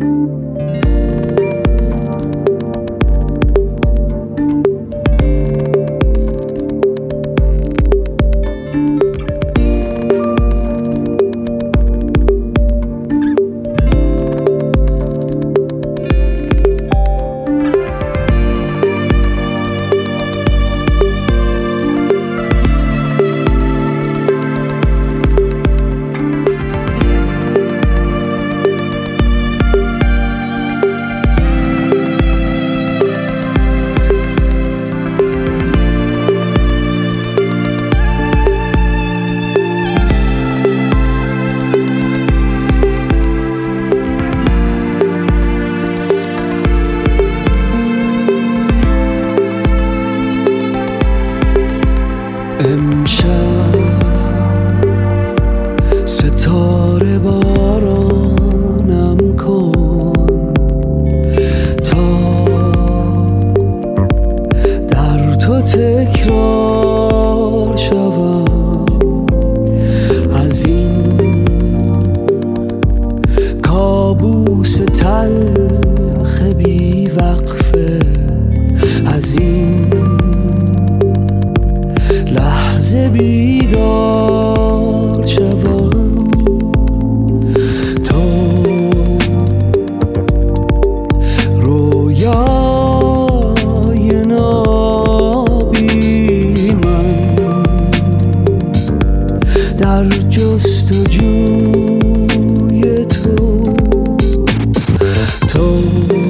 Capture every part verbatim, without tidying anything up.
امشب ستاره بارانم کن تا در تو تکرار شوم از این کابوس تلخ بی وقفه، از این لحظه بیدار شوم تو رویای نابی من در جستجوی تو تو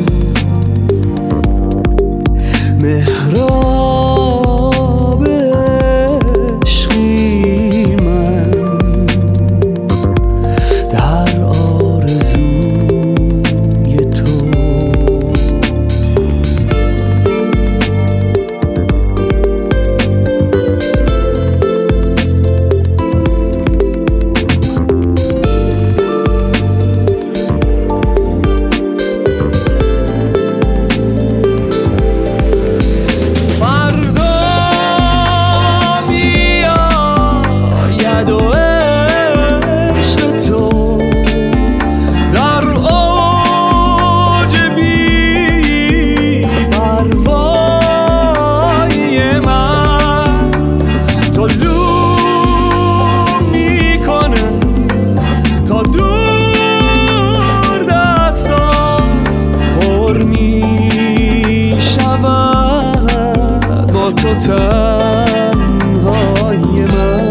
مهراب عشقی من در آرزوی تو تو تنهای من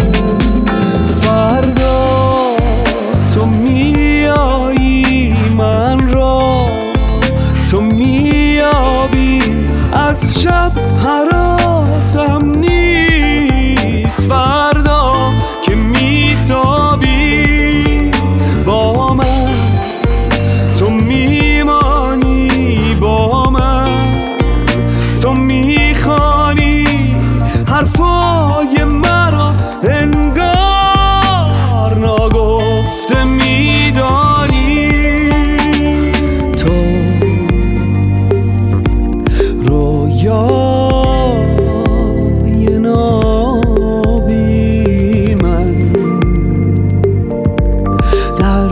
فردا تو میایی من را تو میابی از شب هراسم نیست فردا که میتابی با من تو میمانی با من تو میخوانی حرفای مرا انگار ناگفته میدانی تو رویای نابی من در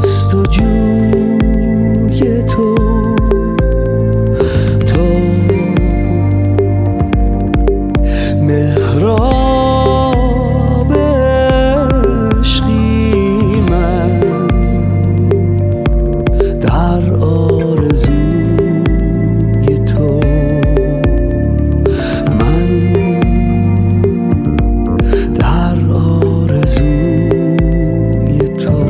جستجوی تو مهراب عشقی من در آرزوی تو من در آرزوی تو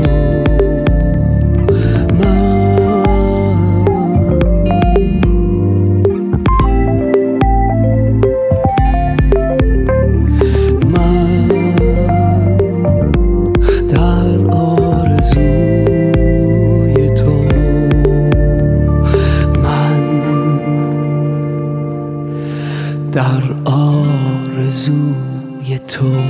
در آرزوی تو